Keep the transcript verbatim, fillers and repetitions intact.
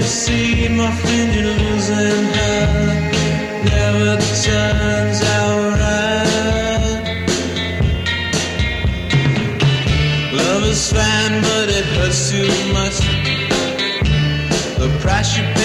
see, my friend, you're losing her. Never turns out right. Love is fine, but it hurts too much. The price you